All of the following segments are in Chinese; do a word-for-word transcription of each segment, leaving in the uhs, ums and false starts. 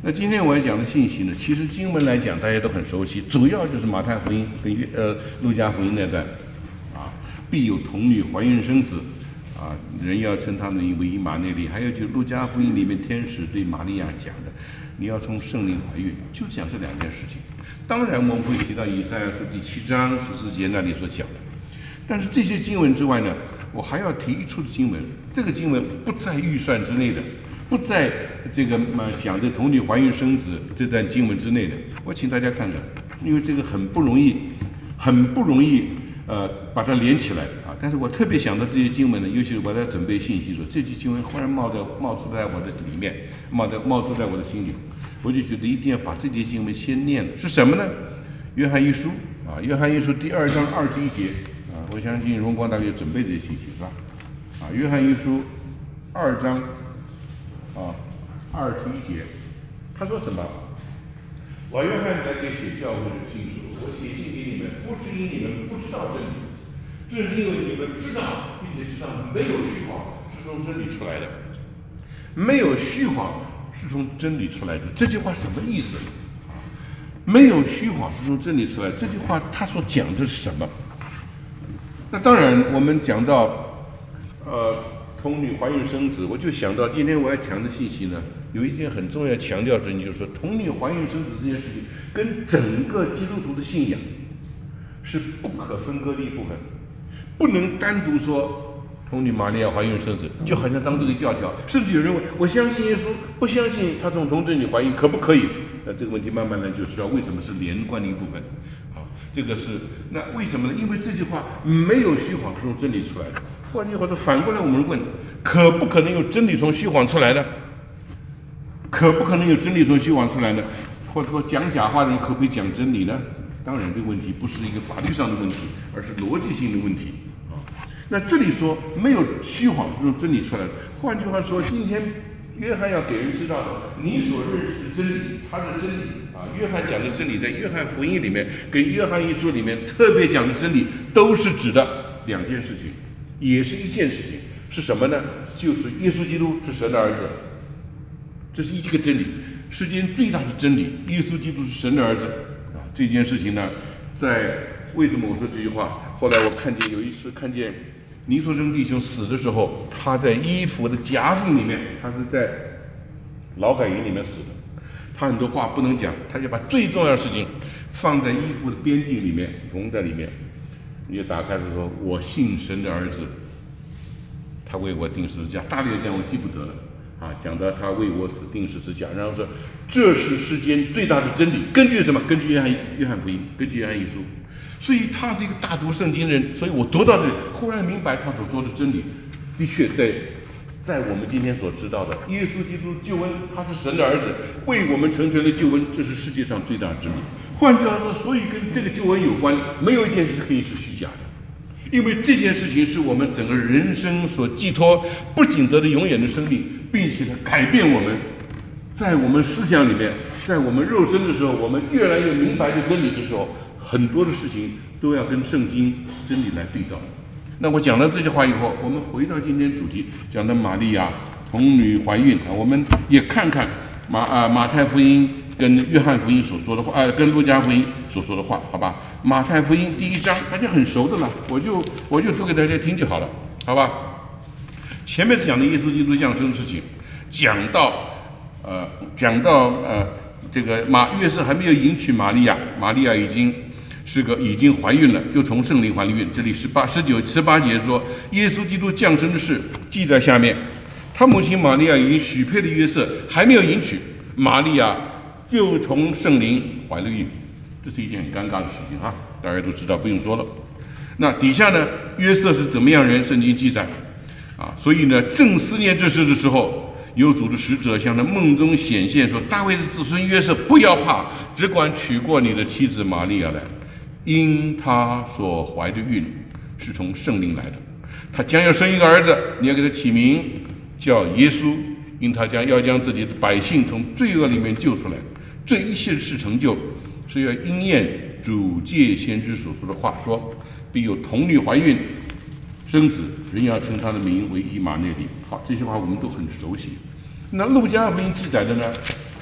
那今天我要讲的信息呢，其实经文来讲大家都很熟悉，主要就是马太福音跟约呃路加福音那段，啊，必有童女怀孕生子，啊，人要称他们名为以马内利。还有就是路加福音里面天使对玛利亚讲的，你要从圣灵怀孕，就讲这两件事情。当然我们会提到以赛亚书第七章十四节那里所讲的，但是这些经文之外呢，我还要提一处的经文，这个经文不在预算之内的。不在这个呃讲这童女怀孕生子这段经文之内的，我请大家看看，因为这个很不容易，很不容易呃把它连起来啊。但是我特别想到这些经文呢，尤其是我在准备信息的时候，这句经文忽然冒在冒出在我的里面，冒在冒出在我的心里，我就觉得一定要把这节经文先念了。是什么呢？约翰一书啊，约翰一书第二章二十一节啊，我相信荣光大概准备这些信息是吧？啊，约翰一书二章。啊，二十一节，他说什么？我约翰来给写教会的信说，我写信给你们，不是因你们不知道真理，正是因为你们知道，并且知道没有虚谎是从真理出来的，没有虚谎是从真理出来的。这句话什么意思？没有虚谎是从真理出来，这句话他所讲的是什么？那当然，我们讲到，呃。童女怀孕生子，我就想到今天我要讲的信息呢，有一件很重要强调的事情，就是说童女怀孕生子这件事情跟整个基督徒的信仰是不可分割的一部分，不能单独说童女玛利亚怀孕生子，就好像当这个教条，甚至有人认为我相信耶稣，不相信他从童贞女怀孕可不可以？那这个问题慢慢的就知道为什么是连贯的一部分。这个是那为什么呢？因为这句话没有虚谎是从真理出来的。换句话说，反过来我们问，可不可能有真理从虚谎出来呢？可不可能有真理从虚谎出来呢？或者说讲假话的人可不可以讲真理呢？当然，这个问题不是一个法律上的问题，而是逻辑性的问题啊。那这里说没有虚谎是从真理出来的。换句话说，今天约翰要给人知道的，你所认识的真理，他的真理。啊，约翰讲的真理，在约翰福音里面跟约翰一书里面特别讲的真理，都是指的两件事情，也是一件事情，是什么呢？就是耶稣基督是神的儿子，这是一个真理，世间最大的真理，耶稣基督是神的儿子啊。这件事情呢，在为什么我说这句话？后来我看见有一次看见尼托生弟兄死的时候，他在衣服的夹缝里面，他是在劳改营里面死的。他很多话不能讲，他就把最重要的事情放在衣服的边境里面，缝在里面。你就打开的时候，我信神的儿子，他为我定十字架。大略讲我记不得了啊，讲到他为我死定十字架，然后说这是世间最大的真理。根据什么？根据约翰约翰福音，根据约翰一书。所以他是一个大读圣经的人，所以我读到这里，忽然明白他所说的真理，的确在。在我们今天所知道的，耶稣基督救恩，他是神的儿子，为我们成全了救恩，这是世界上最大的真理。换句话说，所以跟这个救恩有关，没有一件事可以是虚假的，因为这件事情是我们整个人生所寄托，不仅得的永远的生命，并且呢改变我们，在我们思想里面，在我们肉身的时候，我们越来越明白这真理的时候，很多的事情都要跟圣经真理来对照。那我讲了这句话以后，我们回到今天主题，讲的玛利亚童女怀孕啊，我们也看看马啊马太福音跟约翰福音所说的话，呃，跟路加福音所说的话，好吧？马太福音第一章大家很熟的了，我就我就读给大家听就好了，好吧？前面讲的耶稣基督降生的事情，讲到呃讲到呃这个马约瑟还没有迎娶玛利亚，玛利亚已经。是个已经怀孕了，就从圣灵怀孕。这里十八、十九、十八节说，耶稣基督降生的事记在下面。他母亲玛利亚已经许配了约瑟，还没有迎娶，玛利亚就从圣灵怀了孕。这是一件很尴尬的事情啊，大家都知道，不用说了。那底下呢，约瑟是怎么样人？圣经记载啊，所以呢，正思念这事的时候，有主的使者向他梦中显现说：“大卫的子孙约瑟，不要怕，只管娶过你的妻子玛利亚来。”因他所怀的孕是从圣灵来的，他将要生一个儿子，你要给他起名叫耶稣，因他将要将自己的百姓从罪恶里面救出来。这一切事成就，是要应验主借先知所说的话，说必有童女怀孕生子，人要称他的名为以马内利。好，这些话我们都很熟悉。那路加福音记载的呢，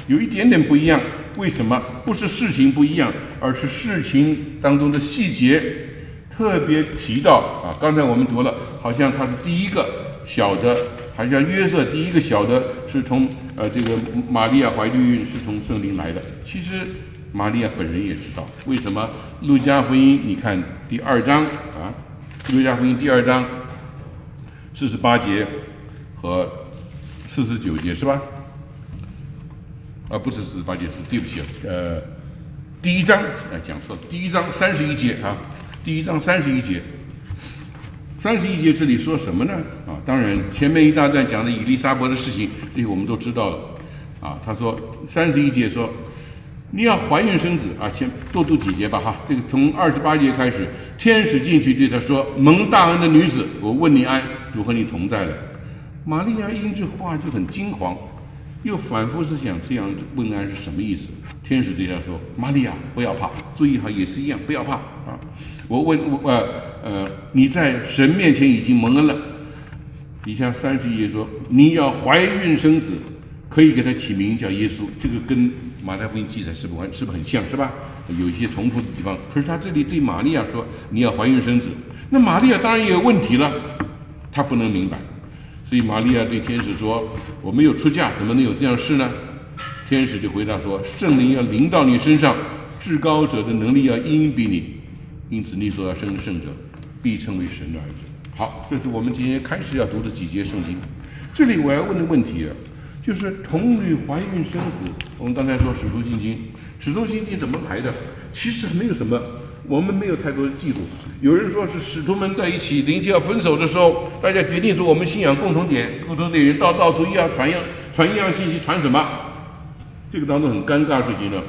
有一点点不一样。为什么？不是事情不一样，而是事情当中的细节特别提到啊。刚才我们读了，好像他是第一个小的，好像约瑟第一个小的是从呃这个玛利亚怀孕是从圣灵来的。其实玛利亚本人也知道，为什么？路加福音你看第二章啊，路加福音第二章四十八节和四十九节是吧？啊，不是四十八节，是对不起，呃，第一章，哎，讲错了，第一章三十一节啊，第一章三十一节，三十一节这里说什么呢？啊，当然前面一大段讲的以利沙伯的事情，这些我们都知道了，啊，他说三十一节说你要怀孕生子啊，前多读几节吧哈，这个从二十八节开始，天使进去对他说：“蒙大恩的女子，我问你安，主和你同在了。”玛利亚因这话就很惊惶。又反复思想这样问安是什么意思？天使对他说：“玛利亚，不要怕，注意哈，也是一样，不要怕啊！我问我呃呃，你在神面前已经蒙恩了。底下三十一节说，你要怀孕生子，可以给他起名叫耶稣。这个跟马太福音记载是不是是不是很像，是吧？有一些重复的地方。可是他这里对玛利亚说，你要怀孕生子，那玛利亚当然也有问题了，她不能明白。”所以玛利亚对天使说：“我没有出嫁，怎么能有这样事呢？”天使就回答说：“圣灵要临到你身上，至高者的能力要荫庇你，因此你所要生的圣者必称为神的儿子。”好，这是我们今天开始要读的几节圣经。这里我要问的问题啊，就是童女怀孕生子。我们刚才说使徒信经，使徒信经怎么来的？其实没有什么。我们没有太多的记录。有人说是使徒们在一起临近要分手的时候，大家决定说我们信仰共同点，共同点人到到处一样传样传一样信息，传什么？这个当中很尴尬的事情呢，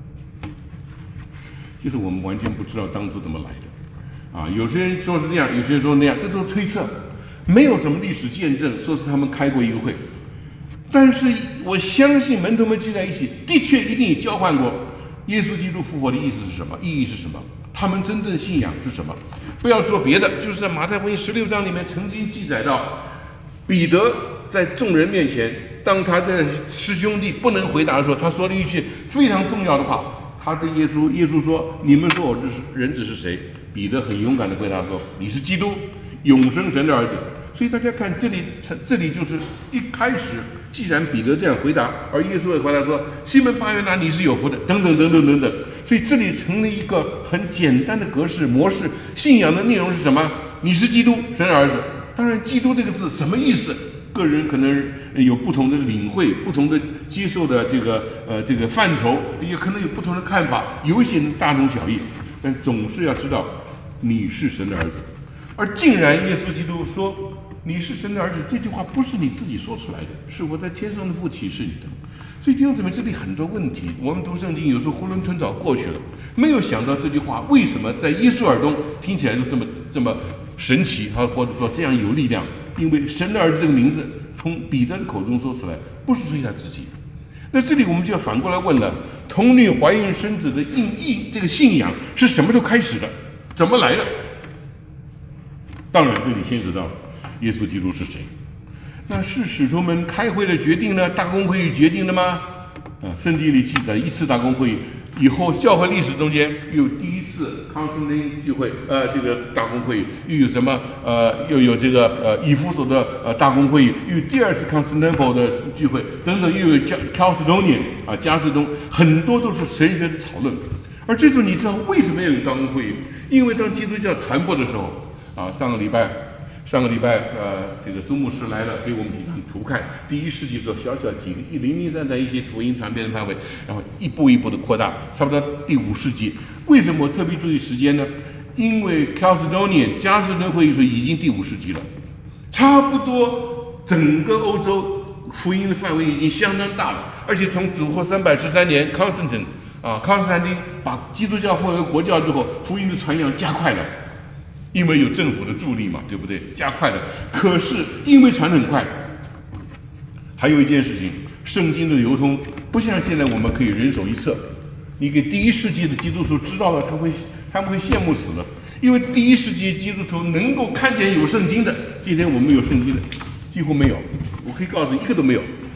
就是我们完全不知道当初怎么来的。啊，有些人说是这样，有些人说那样，这都是推测，没有什么历史见证说是他们开过一个会。但是我相信门徒们聚在一起，的确一定交换过耶稣基督复活的意思是什么，意义是什么。他们真正信仰是什么？不要说别的，就是在马太福音十六章里面曾经记载到，彼得在众人面前，当他的师兄弟不能回答的时候，他说了一句非常重要的话。他对耶稣，耶稣说：“你们说我是人子是谁？”彼得很勇敢地回答说：“你是基督，永生神的儿子。”所以大家看这里，这里就是一开始，既然彼得这样回答，而耶稣也回答说：“西门巴约拿，你是有福的。”等等等等等等。所以这里成了一个很简单的格式模式。信仰的内容是什么？你是基督，神的儿子。当然，基督这个字什么意思？个人可能有不同的领会，不同的接受的这个呃这个范畴，也可能有不同的看法，有一些人大同小异。但总是要知道，你是神的儿子。而竟然耶稣基督说你是神的儿子，这句话不是你自己说出来的，是我在天上的父启示你的。所以弟兄姊妹，这里很多问题，我们读圣经有时候囫囵吞枣过去了，没有想到这句话为什么在耶稣耳中听起来就这么这么神奇啊，或者说这样有力量。因为神的儿子这个名字从彼得的口中说出来，不是出于他自己。那这里我们就要反过来问了：童女怀孕生子的意义，这个信仰是什么时候开始的？怎么来的？当然，这里牵扯到耶稣基督是谁。那是使徒们开会的决定呢？大公会议决定的吗？啊，圣经里记载一次大公会议以后，教会历史中间又第一次康斯坦丁聚会，呃，这个大公会议又有什么？呃，又有这个呃以弗所的呃大公会议，又有第二次康斯坦丁的聚会，等等，又有加 Chalcedonian 啊加斯东，很多都是神学的讨论。而这时候你知道为什么要有大公会议？因为当基督教传播的时候，啊，上个礼拜。上个礼拜，呃，这个朱牧师来了，给我们几张图看。第一世纪的时候，小小几个一零零散在一些福音传遍的范围，然后一步一步的扩大，差不多第五世纪。为什么我特别注意时间呢？因为 Chalcedonian 加斯顿会议说已经第五世纪了，差不多整个欧洲福音的范围已经相当大了，而且从主后三百十三年康斯坦啊康斯坦丁把基督教奉为国教之后，福音的传扬加快了。因为有政府的助力嘛，对不对？加快了。可是因为传得很快，还有一件事情，圣经的流通不像现在我们可以人手一册。你给第一世纪的基督徒知道了，他会他们会羡慕死了。因为第一世纪基督徒能够看见有圣经的，今天我们有圣经的几乎没有。我可以告诉你，一个都没有。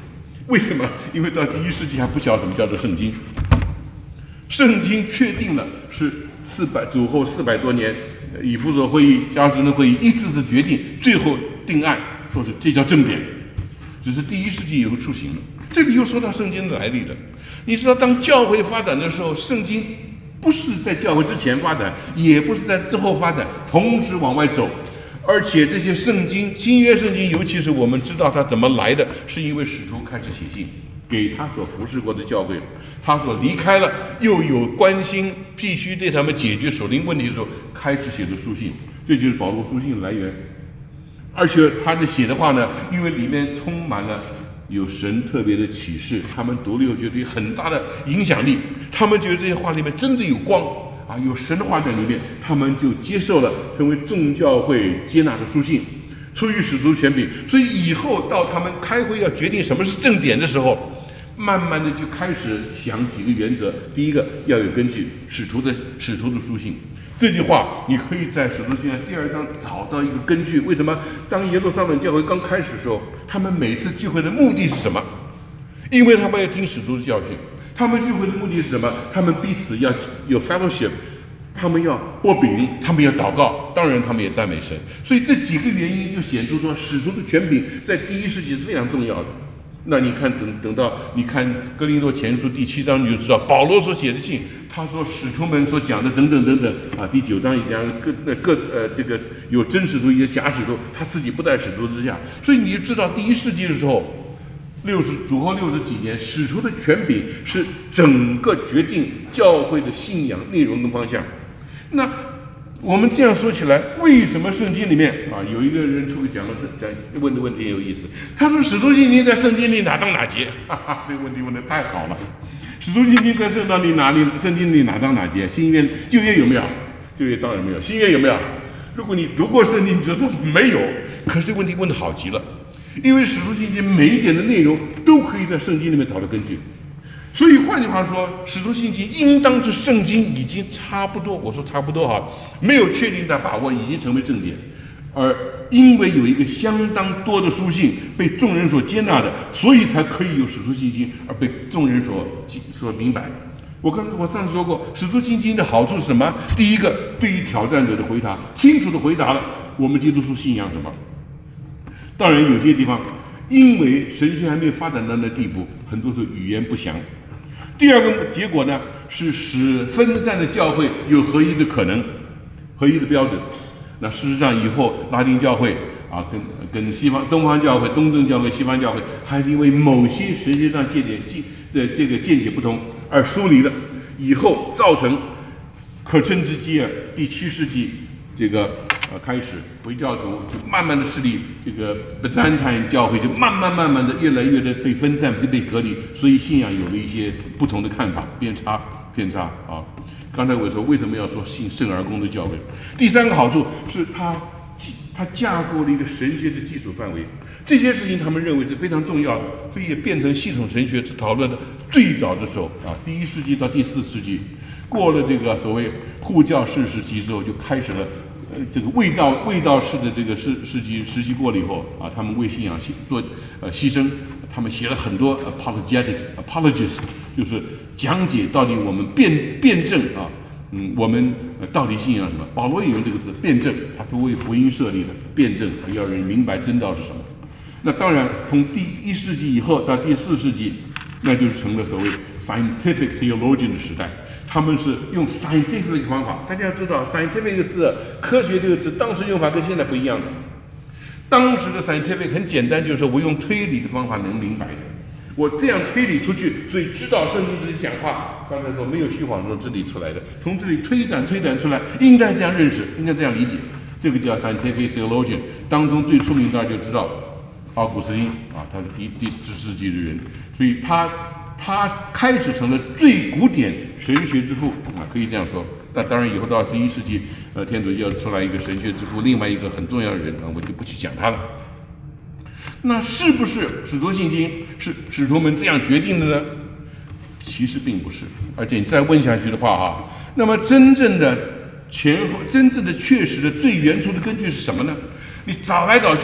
为什么？因为到第一世纪还不晓得什么叫做圣经。圣经确定了是四百主后四百多年，以弗所会议、加尔森的会议一次次决定，最后定案，说是这叫正典。只是第一世纪以后出行了。这里又说到圣经的来历了。你知道，当教会发展的时候，圣经不是在教会之前发展，也不是在之后发展，同时往外走。而且这些圣经，新约圣经，尤其是我们知道它怎么来的，是因为使徒开始写信给他所服侍过的教会，他所离开了，又有关心，必须对他们解决属灵问题的时候，开始写的书信，这就是保罗书信的来源。而且他的写的话呢，因为里面充满了有神特别的启示，他们读了又觉得有很大的影响力，他们觉得这些话里面真的有光啊，有神的话在里面，他们就接受了，成为众教会接纳的书信，出于使徒权柄。所以以后到他们开会要决定什么是正典的时候，慢慢的就开始想几个原则。第一个，要有根据，使徒的使徒的书信。这句话你可以在使徒行传第二章找到一个根据。为什么？当耶路撒冷教会刚开始的时候，他们每次聚会的目的是什么？因为他们要听使徒的教训。他们聚会的目的是什么？他们彼此要有 fellowship， 他们要擘饼，他们要祷告，当然他们也赞美神。所以这几个原因就显出说，使徒的权柄在第一世纪是非常重要的。那你看，等等到你看哥林多前书第七章，你就知道保罗所写的信，他说使徒们所讲的等等等等啊。第九章也讲各呃各呃这个有真使徒，也有假使徒，他自己不在使徒之下。所以你就知道第一世纪的时候，六十主后六十几年，使徒的权柄是整个决定教会的信仰内容跟方向。那我们这样说起来，为什么圣经里面啊有一个人出来讲了讲问的问题很有意思？他说使徒信经在圣经里哪章哪节？哈哈，这个问题问得太好了。使徒信经在圣经里哪里？圣经里哪章哪节？新约旧约有没有？旧约当然没有。新约有没有？如果你读过圣经，你觉得没有。可是这个问题问得好极了，因为使徒信经每一点的内容都可以在圣经里面找到根据。所以换句话说，使徒信经应当是圣经已经差不多，我说差不多哈，没有确定的把握，已经成为正典。而因为有一个相当多的书信被众人所接纳的，所以才可以有使徒信经，而被众人所所明白。我刚我上次说过，使徒信经的好处是什么？第一个，对于挑战者的回答，清楚的回答了我们基督徒信仰什么。当然，有些地方因为神学还没有发展到那地步，很多时候语言不详。第二个结果呢，是使分散的教会有合一的可能，合一的标准。那事实上，以后拉丁教会啊，跟跟西方东方教会、东正教会、西方教会，还是因为某些神学上见解、见这这个见解不同而疏离了，以后造成可称之基啊，第七世纪这个呃开始，回教徒就慢慢的势力，这个丹坦教会就慢慢慢慢的越来越的被分散、被隔离，所以信仰有了一些不同的看法，偏差偏差啊。刚才我说为什么要说信圣而公的教会？第三个好处是它它架构了一个神学的基础范围，这些事情他们认为是非常重要的，所以也变成系统神学是讨论的最早的时候啊，第一世纪到第四世纪，过了这个所谓护教士时期之后，就开始了。呃，这个卫道卫道士的这个世世纪时期过了以后啊，他们为信仰做呃牺牲，他们写了很多 apologetics apologies， 就是讲解到底我们辩辩证啊，嗯，我们、呃、到底信仰什么？保罗也用这个字辩证，他都为福音设立的辩证，要人明白真道是什么。那当然，从第一世纪以后到第四世纪，那就是成了所谓 scientific theologian 的时代。他们是用 scientific 的方法，大家要知道 scientific 这个字，科学这个字，当时用法跟现在不一样的。当时的 scientific 很简单，就是我用推理的方法能明白的，我这样推理出去，所以知道圣经这里讲话，刚才说没有虚谎从这里出来的，从这里推展推展出来，应该这样认识，应该这样理解，这个叫 scientific theologian。当中最出名大家就知道奥古斯丁啊，他是第第四世纪的人，所以他。他开始成了最古典神学之父啊，可以这样说。那当然，以后到十一世纪，呃，天主教出来一个神学之父，另外一个很重要的人啊，我就不去讲他了。那是不是使徒信经是使徒们这样决定的呢？其实并不是。而且你再问下去的话哈，那么真正的前后、真正的确实的最原初的根据是什么呢？你找来找去，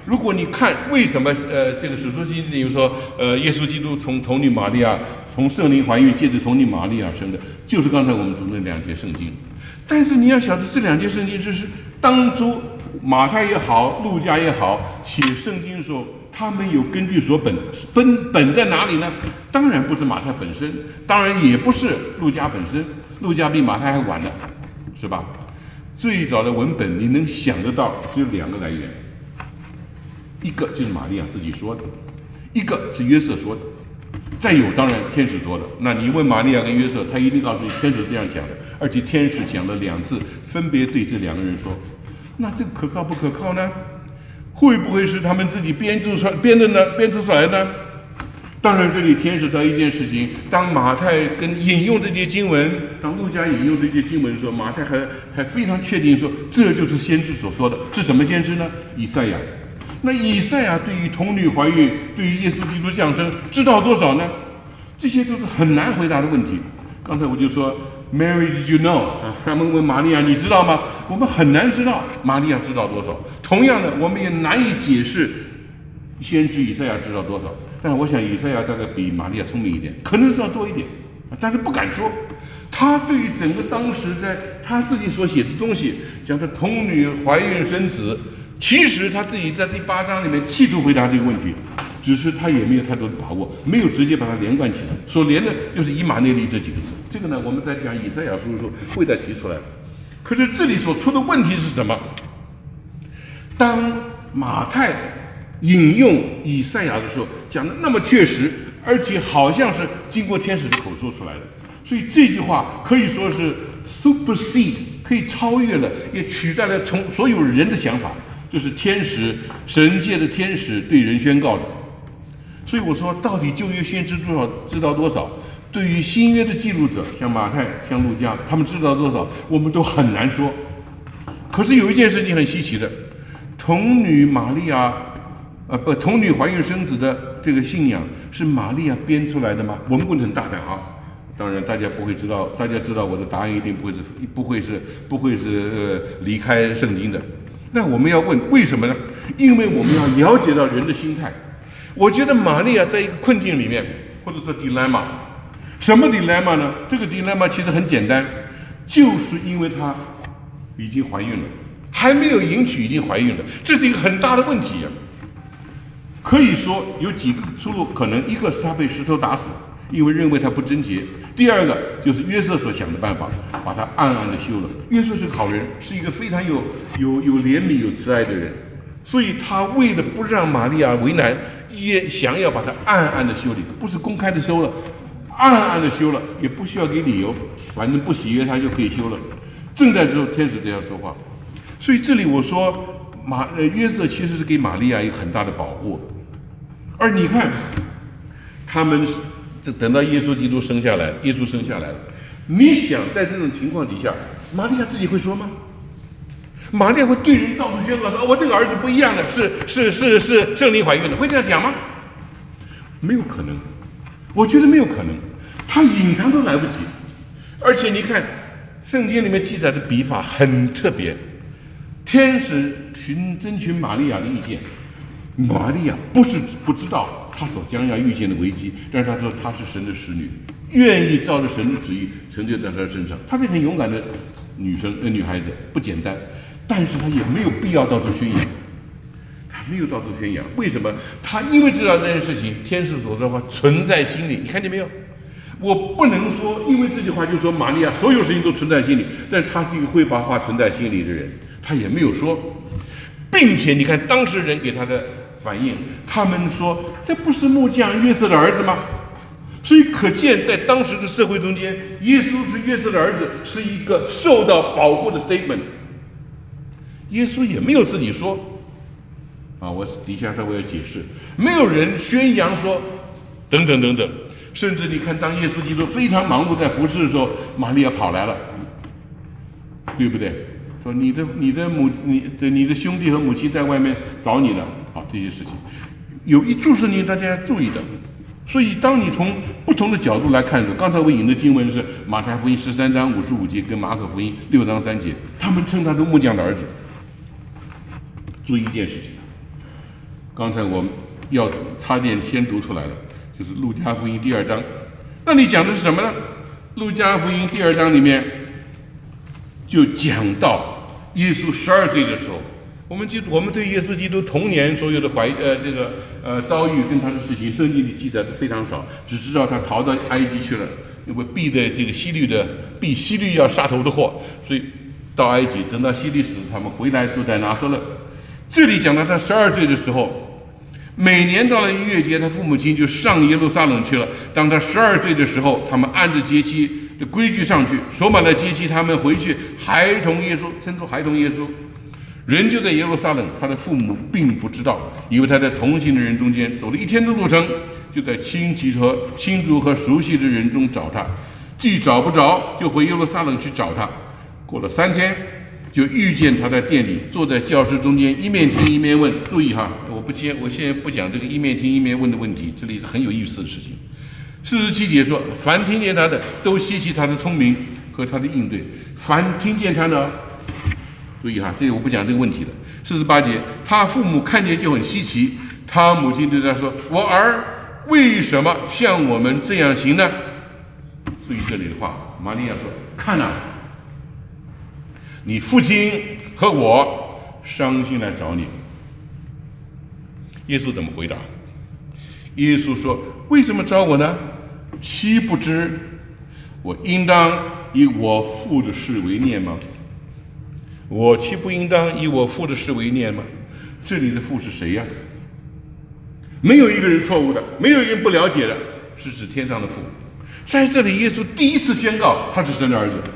如果你看为什么呃这个使徒行传有说呃耶稣基督从童女玛利亚从圣灵怀孕借着童女玛利亚生的，就是刚才我们读的两节圣经。但是你要晓得这两节圣经是是当初马太也好，路加也好写圣经的时候，他们有根据所本，本本在哪里呢？当然不是马太本身，当然也不是路加本身，路加比马太还晚呢，是吧？最早的文本你能想得到只有两个来源，一个就是玛利亚自己说的，一个是约瑟说的，再有当然天使说的。那你问玛利亚跟约瑟，他一定告诉你天使这样讲的，而且天使讲了两次，分别对这两个人说。那这个可靠不可靠呢？会不会是他们自己编出出编的呢？编出出来呢？当然，这里牵涉到一件事情：当马太跟引用这些经文，当路加引用这些经文的时候，马太还还非常确定说，这就是先知所说的。是什么先知呢？以赛亚。那以赛亚对于童女怀孕，对于耶稣基督降生，知道多少呢？这些都是很难回答的问题。刚才我就说 ，Mary did you know？ 啊，他们问玛利亚，你知道吗？我们很难知道玛利亚知道多少。同样的，我们也难以解释先知以赛亚知道多少。但是我想以赛亚大概比玛利亚聪明一点，可能知道多一点，但是不敢说。他对于整个当时在他自己所写的东西，讲的童女怀孕生子，其实他自己在第八章里面企图回答这个问题，只是他也没有太多的把握，没有直接把它连贯起来。所连的就是以马内利这几个字。这个呢，我们在讲以赛亚书的时候会再提出来。可是这里所出的问题是什么？当马太引用以赛亚的时候，讲的那么确实，而且好像是经过天使的口说出来的，所以这句话可以说是 supersede， 可以超越了，也取代了从所有人的想法，就是天使神界的天使对人宣告的。所以我说，到底旧约先知多少知道多少？对于新约的记录者，像马太、像路加，他们知道多少，我们都很难说。可是有一件事情很稀奇的，童女玛利亚。呃，不，童女怀孕生子的这个信仰是玛利亚编出来的吗？我们问得很大胆啊！当然，大家不会知道，大家知道我的答案一定不会是，不会是，不会是呃离开圣经的。那我们要问为什么呢？因为我们要了解到人的心态。我觉得玛利亚在一个困境里面，或者说 dilemma， 什么 dilemma 呢？这个 dilemma 其实很简单，就是因为她已经怀孕了，还没有迎娶已经怀孕了，这是一个很大的问题呀、啊。可以说有几个出路可能，一个是他被石头打死，因为认为他不贞洁；第二个就是约瑟所想的办法，把他暗暗的休了。约瑟是个好人，是一个非常有有有怜悯、有慈爱的人，所以他为了不让玛利亚为难，也想要把他暗暗的修理，不是公开的修了，暗暗的修了，也不需要给理由，反正不喜悦他就可以修了。正在之后，天使这样说话，所以这里我说马呃约瑟其实是给玛利亚一个很大的保护。而你看，他们这等到耶稣基督生下来，耶稣生下来了，你想在这种情况底下，玛利亚自己会说吗？玛利亚会对人到处宣告说：“哦，我这个儿子不一样的，是是是是圣灵怀孕的。”会这样讲吗？没有可能，我觉得没有可能，他隐藏都来不及。而且你看，圣经里面记载的笔法很特别，天使询征询玛利亚的意见。玛利亚不是不知道她所将要遇见的危机，但是她说她是神的使女，愿意照着神的旨意成就在她身上。她是很勇敢的女生，呃，女孩子不简单，但是她也没有必要到处宣扬，她没有到处宣扬。为什么？她因为知道这件事情，天使所说的话存在心里。你看见没有？我不能说因为这句话就说玛利亚所有事情都存在心里，但是她是一个会把话存在心里的人，她也没有说，并且你看当时人给她的反应，他们说这不是木匠约瑟的儿子吗？所以可见在当时的社会中间，耶稣是约瑟的儿子是一个受到保护的 statement。耶稣也没有自己说啊，我底下稍微要解释，没有人宣扬说等等等等，甚至你看当耶稣基督非常忙碌在服侍的时候，玛利亚跑来了，对不对？说你的你的母你的你的兄弟和母亲在外面找你呢，啊，这些事情有一注是你大家要注意的。所以当你从不同的角度来看的时候，刚才我引的经文是马太福音十三章五十五节跟马可福音六章三节，他们称他是木匠的儿子。注意一件事情， 刚才我们要差点先读出来了，就是路加福音第二章。那你讲的是什么呢？路加福音第二章里面就讲到耶稣十二岁的时候，我们记我们对耶稣基督童年所有的怀呃这个呃遭遇跟他的事情，圣经里记载的非常少，只知道他逃到埃及去了，因为避的这个希律的避希律要杀头的祸，所以到埃及，等到希律死，他们回来都在拿撒勒。这里讲到他十二岁的时候，每年到了逾越节，他父母亲就上耶路撒冷去了。当他十二岁的时候，他们按着节期的规矩上去，守满了节期，他们回去，孩童耶稣，称作孩童耶稣。人就在耶路撒冷，他的父母并不知道，以为他在同行的人中间走了一天的路程，就在亲戚和亲族和熟悉的人中找他，既找不着，就回耶路撒冷去找他。过了三天，就遇见他在店里，坐在教室中间，一面听一面问。注意哈，我不先我现在不讲这个一面听一面问的问题，这里是很有意思的事情。四十七节说，凡听见他的，都稀奇他的聪明和他的应对。凡听见他的，注意哈，这个我不讲这个问题了。四十八节，他父母看见就很稀奇，他母亲对他说：“我儿为什么像我们这样行呢？”注意这里的话，玛利亚说：“看哪，你父亲和我伤心来找你。”耶稣怎么回答？耶稣说：“为什么找我呢？岂不知我应当以我父的事为念吗？我岂不应当以我父的事为念吗？”这里的父是谁呀？没有一个人错误的，没有一个人不了解的，是指天上的父。在这里，耶稣第一次宣告他是神的儿子。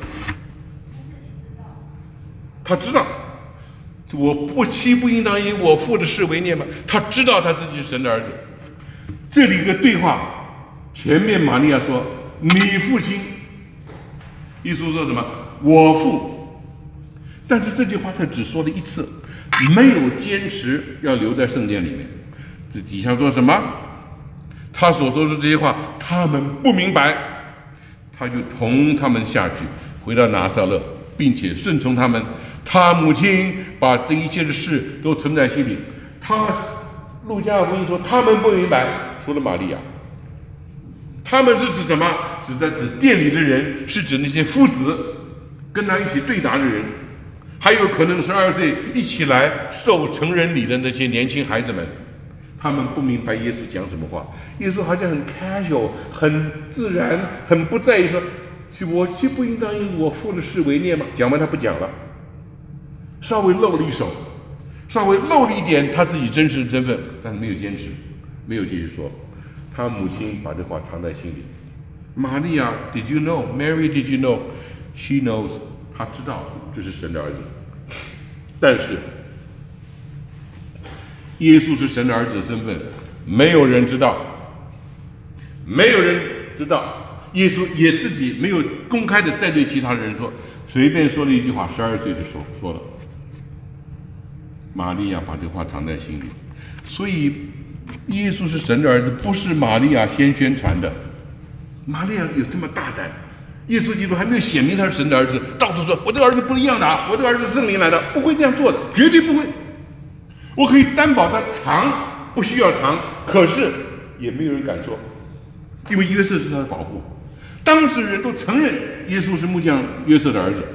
他知道，我不岂不应当以我父的事为念吗？他知道他自己是神的儿子。这里一个对话，前面玛利亚说：“你父亲。”耶稣说什么？我父。但是这句话他只说了一次，没有坚持要留在圣殿里面。这底下说什么？他所说的这些话，他们不明白，他就同他们下去，回到拿撒勒，并且顺从他们。他母亲把这一切的事都存在心里。他路加福音说他们不明白，说了玛利亚。他们是指什么？是在指店里的人，是指那些夫子跟他一起对答的人，还有可能十二岁一起来受成人礼的那些年轻孩子们。他们不明白耶稣讲什么话，耶稣好像很 casual 很自然，很不在意说我岂不应当以我父的事为念吗？讲完他不讲了，稍微露了一手，稍微露了一点他自己真实的身份，但是没有坚持，没有继续说。他母亲把这话藏在心里。玛利亚 Did you know? Mary Did you know? She knows. 她知道这是神的儿子。但是耶稣是神的儿子的身份，没有人知道，没有人知道。耶稣也自己没有公开的再对其他的人说，随便说了一句话，十二岁的时候说了。玛利亚把这话藏在心里，所以耶稣是神的儿子，不是玛利亚先宣传的。玛利亚有这么大胆，耶稣基督还没有显明他是神的儿子，到处说我这个儿子不一样的啊，我这个儿子是圣灵来的，不会这样做的，绝对不会。我可以担保他藏不需要藏，可是也没有人敢说，因为约瑟是他的保护。当时人都承认耶稣是木匠约瑟的儿子。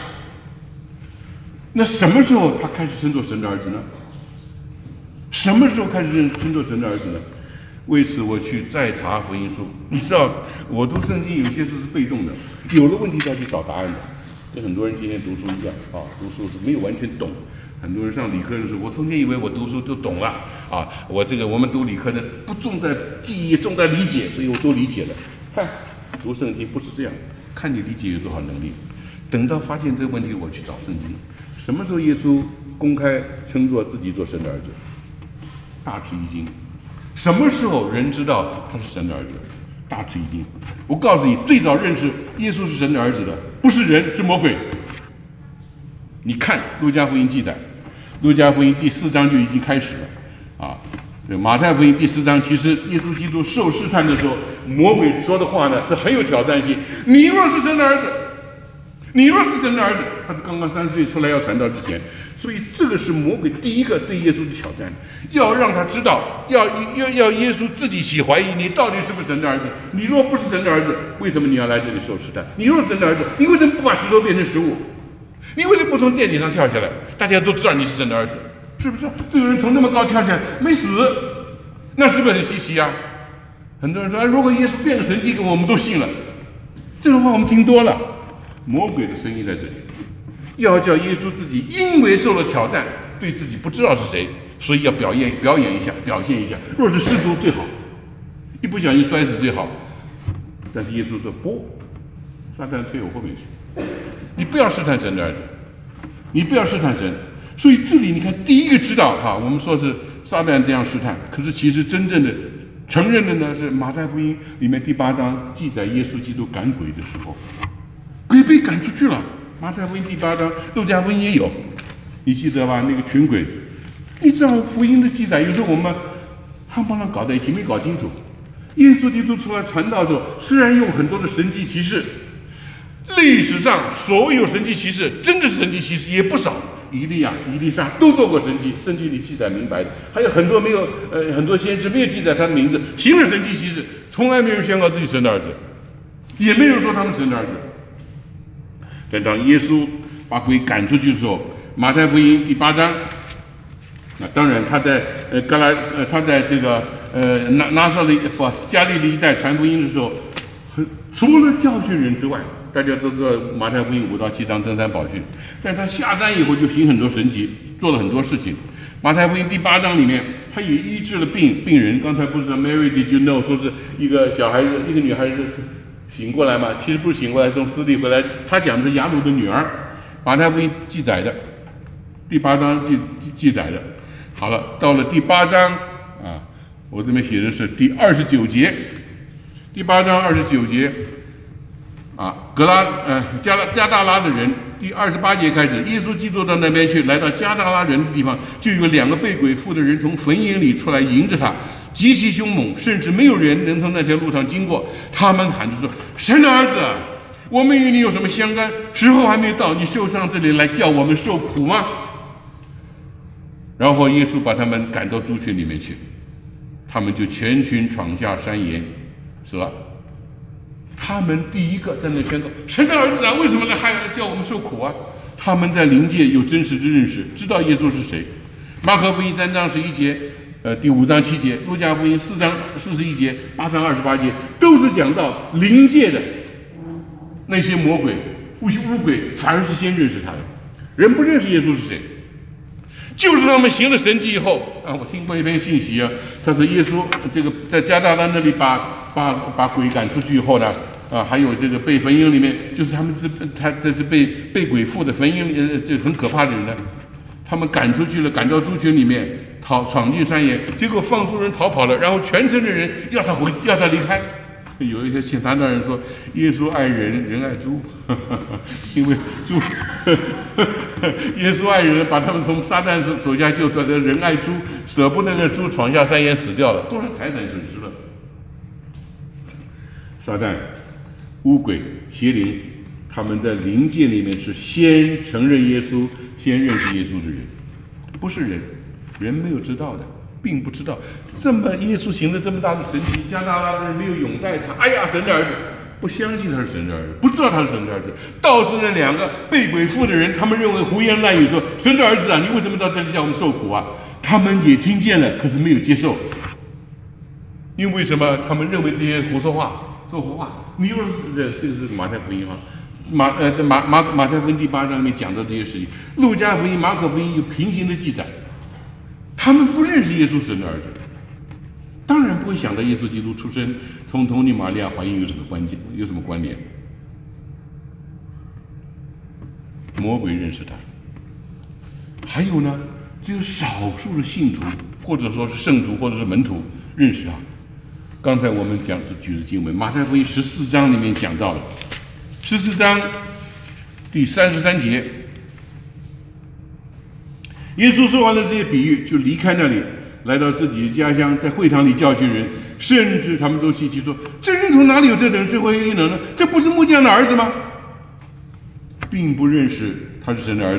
那什么时候他开始称作神的儿子呢？什么时候开始称作神的儿子呢？为此我去再查福音书。你知道我读圣经有些事是被动的，有了问题再去找答案的，跟很多人今天读书一样啊，读书是没有完全懂。很多人上理科的时候，我从前以为我读书都懂了啊，我这个我们读理科的不重在记忆，重在理解，所以我都理解了。嗨，读圣经不是这样，看你理解有多少能力。等到发现这个问题，我去找圣经。什么时候耶稣公开称作自己做神的儿子？大吃一惊。什么时候人知道他是神的儿子？大吃一惊。我告诉你，最早认识耶稣是神的儿子的，不是人，是魔鬼。你看路加福音记载，路加福音第四章就已经开始了啊。马太福音第四章，其实耶稣基督受试探的时候，魔鬼说的话呢是很有挑战性。你若是神的儿子，你若是神的儿子，他是刚刚三十岁出来要传道之前， 所以这个是魔鬼第一个对耶稣的挑战，要让他知道，要要要耶稣自己起怀疑，你到底是不是神的儿子？你若不是神的儿子，为什么你要来这里受试探？你若是神的儿子，你为什么不把石头变成食物？你为什么不从殿顶上跳下来？大家都知道你是神的儿子，是不是？这个人从那么高跳下来没死，那是不是很稀奇啊？很多人说，啊，如果耶稣变个神迹给我们都信了，这种话我们听多了。魔鬼的声音在这里，要叫耶稣自己因为受了挑战，对自己不知道是谁，所以要表演表演一下，表现一下。若是失足最好，一不小心摔死最好。但是耶稣说不，撒旦退我后面去，你不要试探神的儿子，你不要试探神。所以这里你看，第一个知道哈，我们说是撒旦这样试探，可是其实真正的承认的呢，是马太福音里面第八章记载耶稣基督赶鬼的时候。鬼被赶出去了，马太福音第八章，路加福音也有，你记得吧？那个群鬼，你知道福音的记载，有时候我们夯不啷搞在一起，没搞清楚。耶稣基督出来传道的时候，虽然用很多的神迹奇事，历史上所有神迹奇事，真的是神迹奇事也不少，以利亚、以利沙都做过神迹，圣经里记载明白的。还有很多没有，呃，很多先知没有记载他的名字，行了神迹奇事，从来没有人宣告自己神的儿子，也没有人说他们神的儿子。但当耶稣把鬼赶出去的时候，马太福音第八章，那当然他在呃格拉呃他在这个呃拿拿撒勒不加利利一带传福音的时候，除了教训人之外，大家都知道马太福音五到七章登山宝训，但是他下山以后就行很多神迹，做了很多事情。马太福音第八章里面，他也医治了病病人。刚才不是说 Mary did you know 说是一个小孩子，一个女孩子醒过来嘛，其实不是醒过来，从死里回来。他讲的是雅鲁的女儿，马太福音记载的，第八章记记记载的。好了，到了第八章啊，我这边写的是第二十九节，第八章二十九节啊，格拉呃加拉加大拉的人，第二十八节开始，耶稣基督到那边去，来到加大拉人的地方，就有两个被鬼附的人从坟茔里出来迎着他。极其凶猛，甚至没有人能从那条路上经过。他们喊着说：“神的儿子，我们与你有什么相干？时候还没到，你受上这里来叫我们受苦吗？”然后耶稣把他们赶到猪群里面去，他们就全群闯下山岩，死了。他们第一个在那宣告：“神的儿子啊，为什么来害叫我们受苦啊？”他们在灵界有真实的认识，知道耶稣是谁。马可福音三章十一节。呃，第五章七节，路加福音四章四十一节，八章二十八节，都是讲到灵界的那些魔鬼、巫巫鬼，反而是先认识他的。人不认识耶稣是谁，就是他们行了神迹以后啊，我听过一篇信息啊，他说耶稣这个在加大拉那里把把把鬼赶出去以后呢，啊，还有这个被坟茔里面，就是他们是他这是被被鬼附的坟茔，呃，这很可怕的人呢。他们赶出去了，赶到猪群里面，逃闯进山野，结果放猪人逃跑了，然后全城的人要他回，要他离开。有一些请谈的人说，耶稣爱人，人爱猪，呵呵因为猪，呵呵耶稣爱人，把他们从撒旦手下救出来的人爱猪，舍不得那个猪闯下山野死掉了，多少财产损失了。撒旦、巫鬼、邪灵，他们在灵界里面是先承认耶稣。先认识耶稣的人，不是人，人没有知道的，并不知道。这么耶稣行了这么大的神迹，加大拉的人没有拥戴他，哎呀，神的儿子，不相信他是神的儿子，不知道他是神的儿子。倒是那两个被鬼附的人，他们认为胡言乱语说：“神的儿子啊，你为什么到这里叫我们受苦啊？”他们也听见了，可是没有接受，因为什么？他们认为这些胡说话、说胡话。你又是这这个是马太福音啊。马呃马马马太福音第八章里面讲到这些事情，路加福音、马可福音有平行的记载。他们不认识耶稣神的儿子，当然不会想到耶稣基督出生同童女玛利亚怀孕有什么关系，有什么关联。魔鬼认识他，还有呢，只有少数的信徒或者说是圣徒或者是门徒认识他。刚才我们讲举的经文，马太福音十四章里面讲到了。十四章第三十三节，耶稣说完了这些比喻，就离开那里，来到自己的家乡，在会堂里教训人，甚至他们都稀奇说：“这人从哪里有这等智慧和异能呢？这不是木匠的儿子吗？”并不认识他是神的儿子，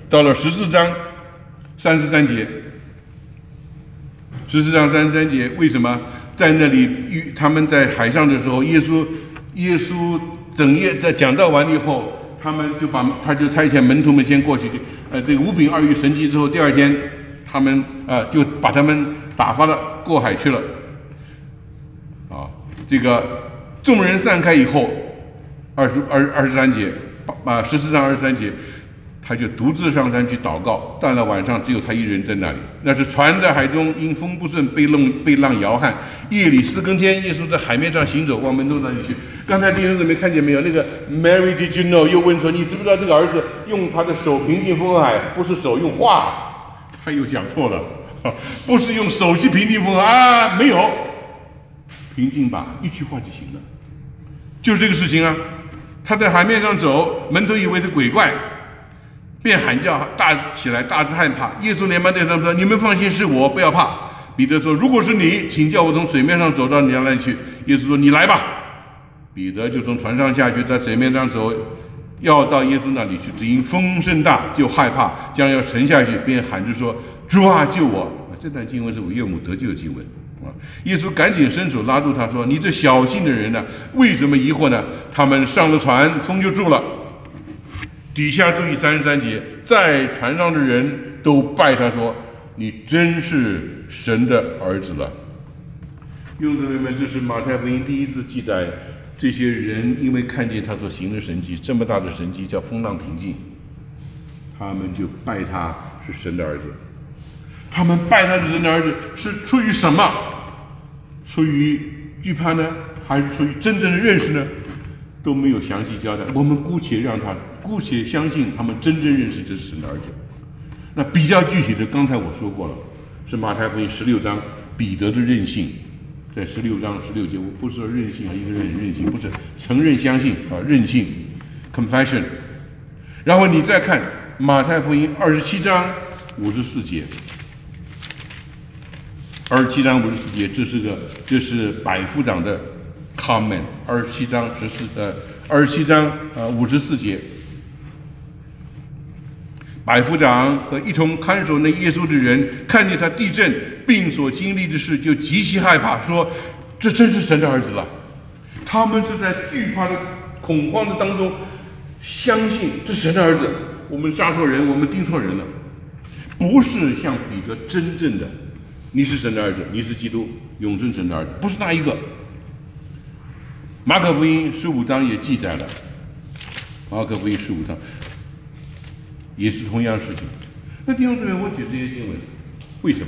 到了十四章三十三节，十四章三十三节，为什么在那里遇他们在海上的时候，耶稣耶稣整夜在讲道完了以后，他们就把他就差遣门徒们先过去，呃，这个五饼二鱼神迹之后，第二天他们啊、呃、就把他们打发了过海去了。啊，这个众人散开以后，二十二二十三节，啊十四章二十三节。他就独自上山去祷告，到了晚上，只有他一人在那里。那是船在海中因风不顺被浪被浪摇撼。夜里四更天，耶稣在海面上行走，往门徒那里去。刚才弟兄姊妹看见没有？那个 Mary did you know 又问说，你知不知道这个儿子用他的手平静风和海，不是手用话？他又讲错了，不是用手去平静风和啊，没有，平静吧，一句话就行了，就是这个事情啊。他在海面上走，门徒以为是鬼怪。便喊叫大起来，大致害怕。耶稣连忙对他们说：“你们放心，是我，不要怕。”彼得说：“如果是你，请叫我从水面上走到你那里去。”耶稣说：“你来吧。”彼得就从船上下去，在水面上走，要到耶稣那里去。只因风甚大，就害怕，将要沉下去，便喊着说：“主啊，救我！”这段经文是我岳母得救的经文啊。耶稣赶紧伸手拉住他说：“你这小信的人呢，为什么疑惑呢？”他们上了船，风就住了。底下注意三十三节，在船上的人都拜他说：“你真是神的儿子了。”弟兄姊妹们，这是马太福音第一次记载，这些人因为看见他所行的神迹，这么大的神迹叫风浪平静，他们就拜他是神的儿子。他们拜他是神的儿子，是出于什么？出于惧怕呢，还是出于真正的认识呢？都没有详细交代。我们姑且让他。姑且相信他们真正认识这是神的儿子。那比较具体的，刚才我说过了，是马太福音十六章彼得的任性，在十六章十六节，我不是说任性啊，一个人任性，不是承认相信啊，任性 confession。然后你再看马太福音二十七章五十四节，二十七章五十四节，这是个这是百夫长的 comment。二十七章十四呃二十七章呃五十四节。百夫长和一同看守那耶稣的人，看见他地震并所经历的事，就极其害怕，说：“这真是神的儿子了。”他们是在惧怕的、恐慌的当中，相信这是神的儿子。我们杀错人，我们盯错人了，不是像彼得真正的，你是神的儿子，你是基督，永生神的儿子，不是那一个。马可福音十五章也记载了，马可福音十五章。也是同样的事情。那弟兄姊妹，我举这些经文，为什么？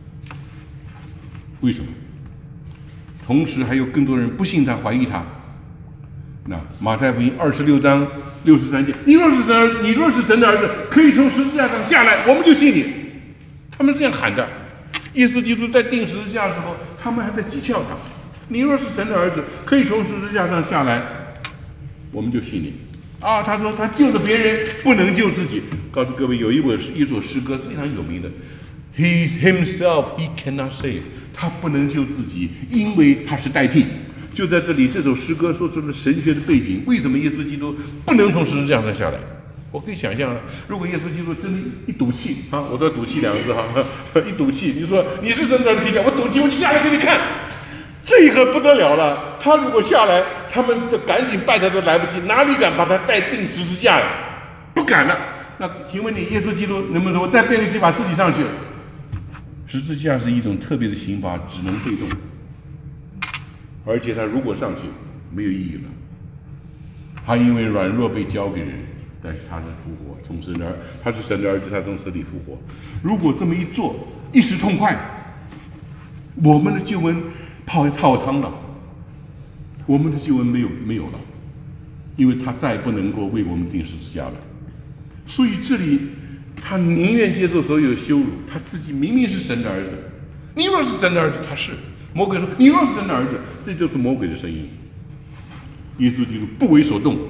为什么？同时还有更多人不信他，怀疑他。那马太福音二十六章六十三节，你若是神儿，你若是神的儿子，可以从十字架上下来，我们就信你。他们这样喊的。耶稣基督在钉十字架的时候，他们还在讥笑他。你若是神的儿子，可以从十字架上下来，我们就信你。啊，他说他救了别人，不能救自己。告诉各位，有一本一首诗歌非常有名的 ，He himself he cannot save， 他不能救自己，因为他是代替。就在这里，这首诗歌说出了神学的背景。为什么耶稣基督不能从十字架上下来？我可以想象啊，如果耶稣基督真的一赌气啊，我都要赌气两个字哈，一赌气，你说你是真的可以讲，我赌气，我就下来给你看。这个不得了了，他如果下来，他们就赶紧拜他都来不及，哪里敢把他带钉十字架呀？不敢了。那请问你，耶稣基督能不能说我再变个戏把自己上去？十字架是一种特别的刑罚，只能被动，而且他如果上去，没有意义了。他因为软弱被交给人，但是他是复活，从神的儿，他是神的儿子，他从死里复活。如果这么一做，一时痛快，我们的救恩泡泡汤了，我们的救恩没有没有了，因为他再不能够为我们钉十字架了。所以这里他宁愿接受所有羞辱，他自己明明是神的儿子。你若是神的儿子，他是魔鬼说你若是神的儿子，这就是魔鬼的声音。耶稣基督不为所动，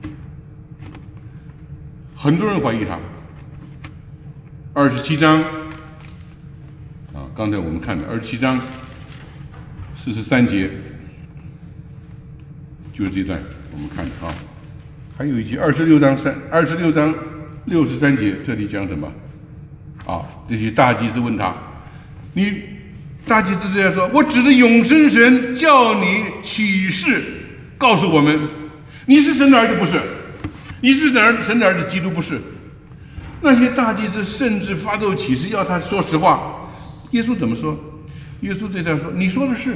很多人怀疑他。二十七章啊，刚才我们看的二十七章四十三节，就是这段我们看的啊。还有一节二十六章三二十六章六十三节这里讲什么？啊，这些大祭司问他，你大祭司这样说：我指着永生神叫你启示，告诉我们，你是神的儿子不是？你是神儿神的儿子，基督不是？那些大祭司甚至发动启示，要他说实话。耶稣怎么说？耶稣对他说：你说的是，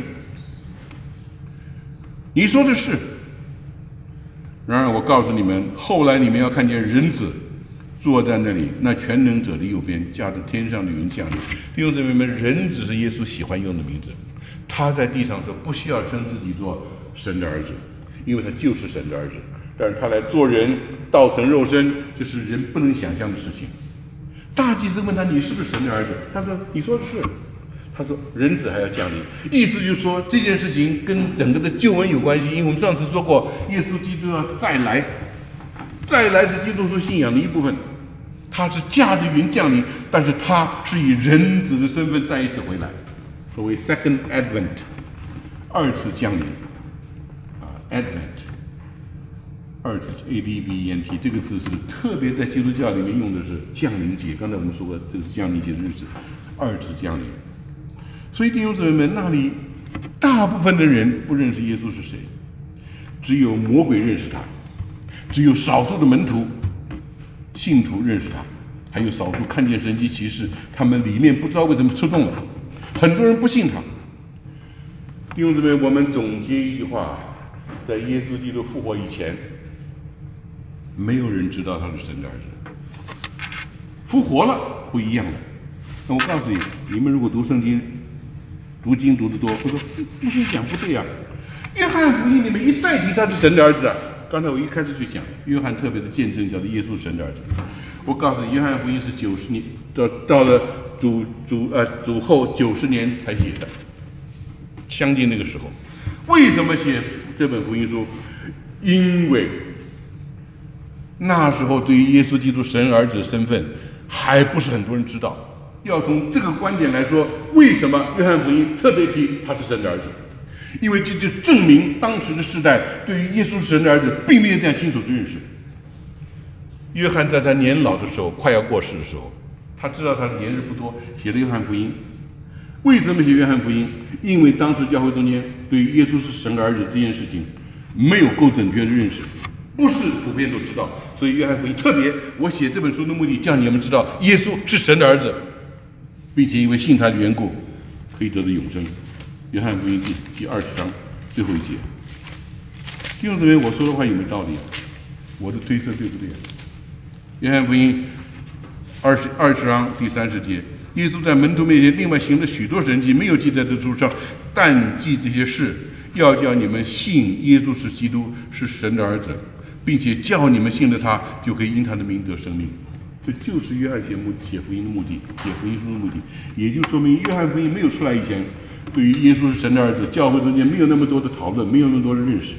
你说的是。然而我告诉你们，后来你们要看见人子坐在那里，那全能者的右边，驾着天上的云降临。弟兄姊妹们，人子是耶稣喜欢用的名字。他在地上时不需要称自己做神的儿子，因为他就是神的儿子。但是他来做人，道成肉身，这是人不能想象的事情。大祭司问他：你是不是神的儿子？他说：你说的是。他说：人子还要降临，意思就是说这件事情跟整个的救恩有关系。因为我们上次说过，耶稣基督要再来，再来是基督徒信仰的一部分。他是驾着云降临，但是他是以人子的身份再一次回来，所谓 second advent， 二次降临啊 advent， 二次 A D V E N T 这个字是特别在基督教里面用的是降临节。刚才我们说过，这个是降临节的日子，二次降临。所以弟兄姊妹们，那里大部分的人不认识耶稣是谁，只有魔鬼认识他，只有少数的门徒、信徒认识他，还有少数看见神迹奇事，他们里面不知道为什么触动了，很多人不信他。弟兄姊妹，我们总结一句话：在耶稣基督复活以前，没有人知道他是神的儿子。复活了不一样了。那我告诉你，你们如果读圣经，读经读得多，我说不是讲不对呀、啊。约翰福音里面一再提他是神的儿子啊。刚才我一开始就讲，约翰特别的见证叫做耶稣神的儿子。我告诉你，约翰福音是九十年到到了主主呃主后九十年才写的，将近那个时候。为什么写这本福音书？因为那时候对于耶稣基督神儿子的身份还不是很多人知道。要从这个观点来说，为什么约翰福音特别提他是神的儿子？因为这就证明当时的世代对于耶稣是神的儿子并没有这样清楚的认识。约翰在他年老的时候，快要过世的时候，他知道他的年日不多，写了约翰福音。为什么写约翰福音？因为当时教会中间对于耶稣是神的儿子这件事情没有够准确的认识，不是普遍都知道。所以约翰福音特别，我写这本书的目的，叫你们知道耶稣是神的儿子，并且因为信他的缘故，可以得到永生。约翰福音第第二十章最后一节。弟兄姊妹，我说的话有没有道理啊？我的推测对不对啊？约翰福音二十二十章第三十节，耶稣在门徒面前另外行了许多神迹，没有记在这书上，但记这些事，要叫你们信耶稣是基督，是神的儿子，并且叫你们信了他，就可以因他的名得生命。这就是约翰写目写福音的目的，写福音书的目的，也就说明约翰福音没有出来以前，对于耶稣是神的儿子，教会中间没有那么多的讨论，没有那么多的认识。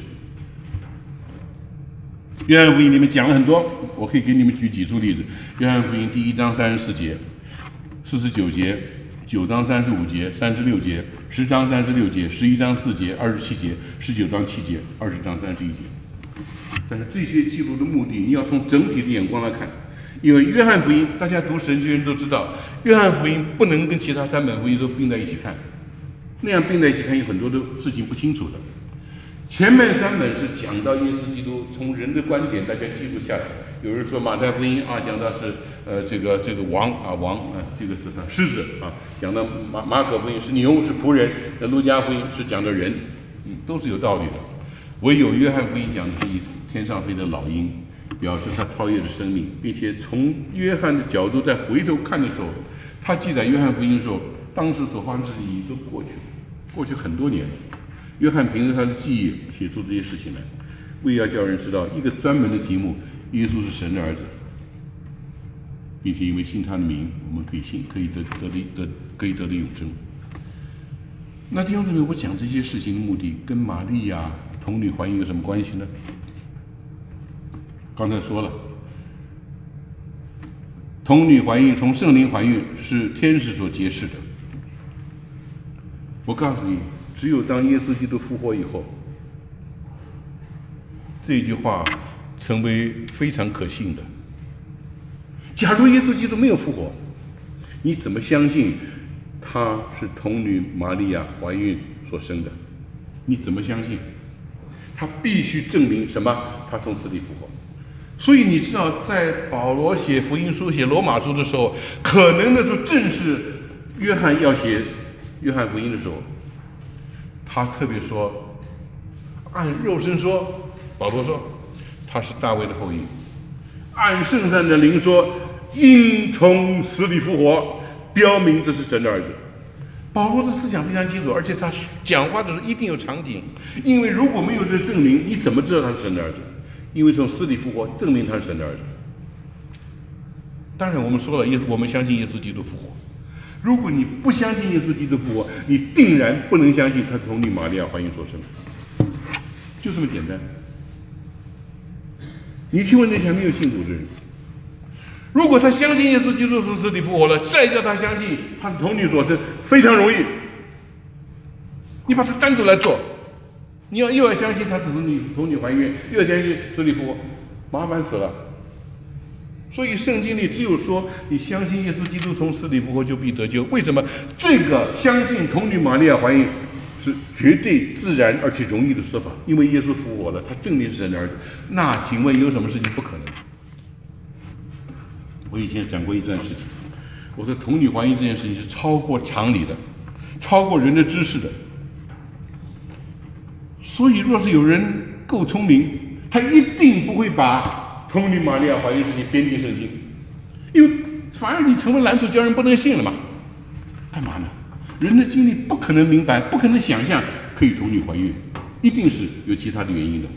约翰福音里面讲了很多，我可以给你们举几处例子。约翰福音第一章三十四节、四十九节、九章三十五节、三十六节、十章三十六节、十一章四节、二十七节、十九章七节、二十章三十一节。但是这些记录的目的，你要从整体的眼光来看。因为约翰福音，大家读神学人都知道，约翰福音不能跟其他三本福音都并在一起看，那样并在一起看有很多的事情不清楚的。前面三本是讲到耶稣基督，从人的观点大家记录下来。有人说马太福音啊，讲到是呃这个这个王啊王啊，这个是他狮子啊；讲到马马可福音是牛是仆人，那路加福音是讲的人，嗯，都是有道理的。唯有约翰福音讲的是以天上飞的老鹰，表示他超越了生命，并且从约翰的角度再回头看的时候，他记载约翰福音的时候，当时所发生的事情已经都过去了，过去很多年了。约翰凭着他的记忆写出这些事情来，为要叫人知道一个专门的题目：耶稣是神的儿子，并且因为信他的名，我们可以信，可以得得的得可以得的永生。那弟兄姊妹，我讲这些事情的目的，跟玛利亚童女怀孕有什么关系呢？刚才说了，童女怀孕从圣灵怀孕是天使所揭示的。我告诉你，只有当耶稣基督复活以后，这句话成为非常可信的。 假如耶稣基督没有复活，你怎么相信他是童女玛利亚怀孕所生的？你怎么相信？他必须证明什么？他从死里复活。所以你知道，在保罗写福音书、写罗马书的时候，可能那时候正是约翰要写约翰福音的时候，他特别说，按肉身说，保罗说他是大卫的后裔；按圣善的灵说，应从死里复活，标明这是神的儿子。保罗的思想非常清楚，而且他讲话的时候一定有场景，因为如果没有这证明，你怎么知道他是神的儿子？因为从死里复活，证明他是神的儿子。当然，我们说了，耶稣，我们相信耶稣基督复活。如果你不相信耶稣基督复活，你定然不能相信他童女玛利亚怀孕所生，就这么简单。你去问那些没有信主的人，如果他相信耶稣基督从死里复活了，再叫他相信他是童女所生，非常容易。你把它单独来做，你要又要相信他是童女童女怀孕，又要相信死里复活，麻烦死了。所以圣经里只有说你相信耶稣基督从死里复活就必得救。为什么？这个相信童女玛利亚怀孕是绝对自然而且容易的说法，因为耶稣复活了，他证明是神的儿子。那请问有什么事情不可能？我以前讲过一段事情，我说童女怀孕这件事情是超过常理的，超过人的知识的。所以若是有人够聪明，他一定不会把童女玛利亚怀孕事情编进圣经，因为反而你成为拦阻，叫人不能信了嘛。干嘛呢？人的经历不可能明白，不可能想象可以童女怀孕，一定是有其他的原因的。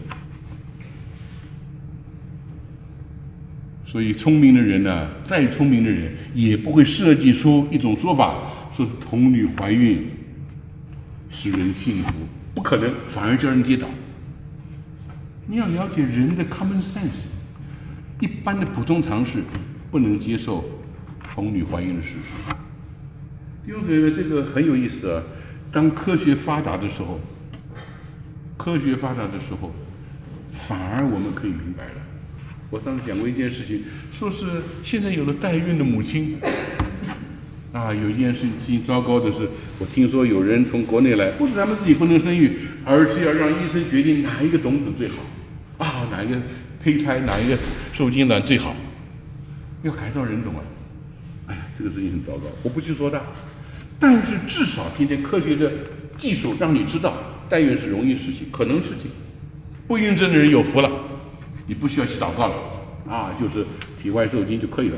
所以聪明的人呢，再聪明的人也不会设计出一种说法，说是童女怀孕使人幸福，不可能，反而叫人跌倒。你要了解人的 common sense， 一般的普通常识不能接受童女怀孕的事实。弟兄姊妹，这个很有意思啊。当科学发达的时候，科学发达的时候，反而我们可以明白了。我上次讲过一件事情，说是现在有了代孕的母亲，啊，有一件事情糟糕的是，我听说有人从国内来，不是他们自己不能生育，而是要让医生决定哪一个种子最好，啊，哪一个胚胎，哪一个受精卵最好，要改造人种啊！哎呀，这个事情很糟糕，我不去说它，但是至少今天科学的技术让你知道，代孕是容易的事情，可能事情，不孕症的人有福了。你不需要去祷告了，啊，就是体外受精就可以了。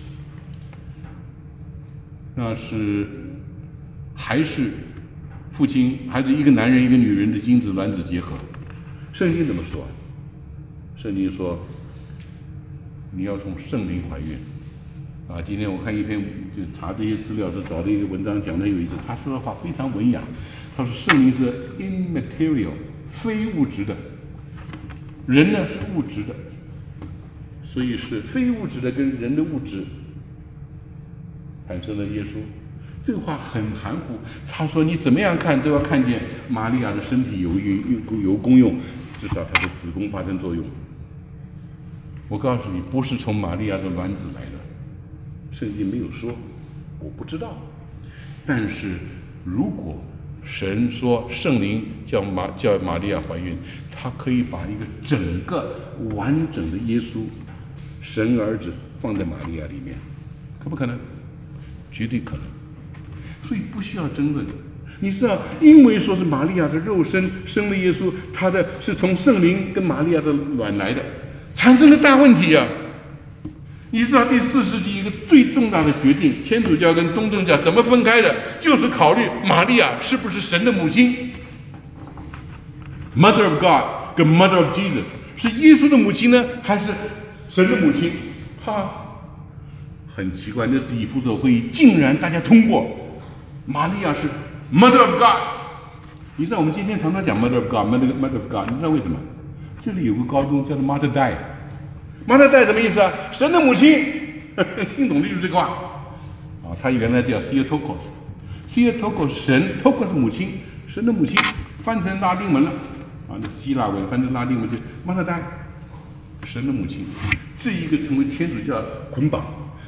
那是还是父亲，还是一个男人一个女人的精子卵子结合？圣经怎么说？圣经说你要从圣灵怀孕。啊，今天我看一篇就查这些资料是找的一个文章讲的有意思，他说的话非常文雅，他说圣灵是 immaterial， 非物质的。人呢是物质的，所以是非物质的跟人的物质产生了耶稣。这个话很含糊，他说你怎么样看都要看见玛利亚的身体有有有功用，至少她的子宫发生作用。我告诉你，不是从玛利亚的卵子来的，圣经没有说，我不知道。但是如果神说圣灵叫玛叫玛利亚怀孕，他可以把一个整个完整的耶稣神儿子放在玛利亚里面，可不可能？绝对可能。所以不需要争论。你知道，因为说是玛利亚的肉身生了耶稣，他的是从圣灵跟玛利亚的卵来的，产生了大问题啊！你知道第四世纪一个最重大的决定，天主教跟东正教怎么分开的，就是考虑玛利亚是不是神的母亲 ，Mother of God 跟 Mother of Jesus 是耶稣的母亲呢，还是神的母亲？哈，很奇怪，那是以弗所会议竟然大家通过，玛利亚是 Mother of God。你知道我们今天常常讲 Mother of God，Mother Mother of God， 你知道为什么？这里有个高中叫做 Mother Dei。Mother Dei 什么意思啊？神的母亲，听懂的就是这个话。啊，他原来叫 Theotokos，Theotokos 神 ，Tokos 母亲，神的母亲，翻成拉丁文了。啊，那希腊文翻成拉丁文就 Mother Dei， 神的母亲，这一个成为天主教捆绑，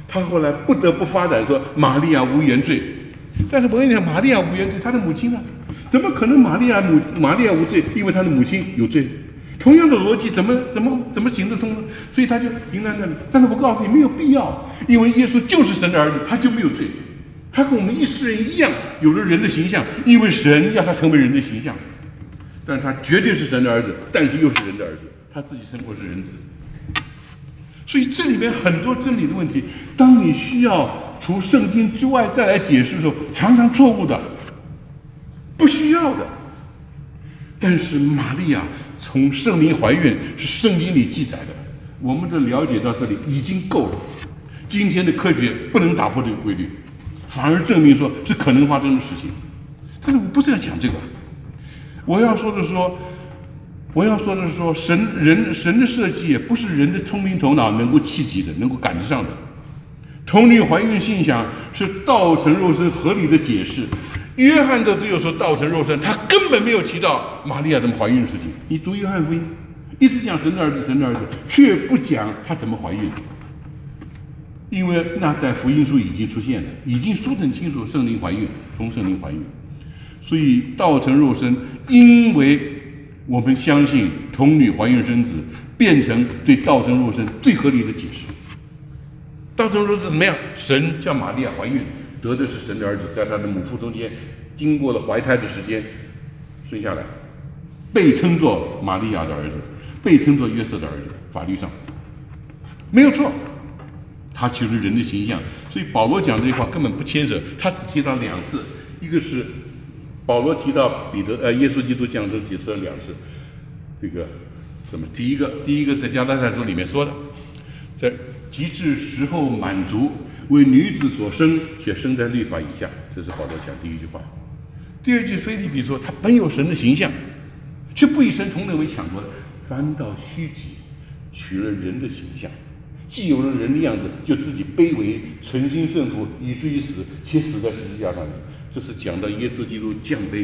他后来不得不发展说玛利亚无原罪。但是我跟你讲，玛利亚无原罪，她的母亲呢？怎么可能玛利亚母玛利亚无罪？因为她的母亲有罪。同样的逻辑，怎么怎么怎么行得通呢？所以他就停在那里。但是我告诉你，没有必要，因为耶稣就是神的儿子，他就没有罪。他跟我们一世人一样，有了人的形象，因为神要他成为人的形象。但是他绝对是神的儿子，但是又是人的儿子，他自己称过是人子。所以这里面很多真理的问题，当你需要除圣经之外再来解释的时候，常常错误的，不需要的。但是玛利亚从圣灵怀孕是圣经里记载的，我们的了解到这里已经够了。今天的科学不能打破这个规律，反而证明说是可能发生的事情。但是我不是要讲这个，我要说的是说，我要说的是说，神人神的设计也不是人的聪明头脑能够企及的，能够赶得上的。童女怀孕现象是道成肉身合理的解释。约翰都只有说道成肉身，他根本没有提到玛利亚怎么怀孕的事情。你读约翰福音，一直讲神的儿子，神的儿子，却不讲他怎么怀孕，因为那在福音书已经出现了，已经说得很清楚，圣灵怀孕，从圣灵怀孕。所以道成肉身，因为我们相信童女怀孕生子，变成对道成肉身最合理的解释。道成肉身怎么样？神叫玛利亚怀孕，得的是神的儿子，在他的母腹中间，经过了怀胎的时间，生下来，被称作玛利亚的儿子，被称作约瑟的儿子，法律上没有错，他其实人的形象。所以保罗讲这句话根本不牵扯，他只提到两次，一个是保罗提到彼得呃耶稣基督降生，解释了两次，这个什么？第一个，第一个在加拉太书里面说的，在及至时候满足，为女子所生，却生在律法以下，这是保罗讲第一句话。第二句腓立比说，他本有神的形象，却不以神同等为抢夺的，反倒虚己，取了人的形象。既有了人的样子，就自己卑微，存心顺服，以至于死，且死在十字架上面。这是讲到耶稣基督降卑，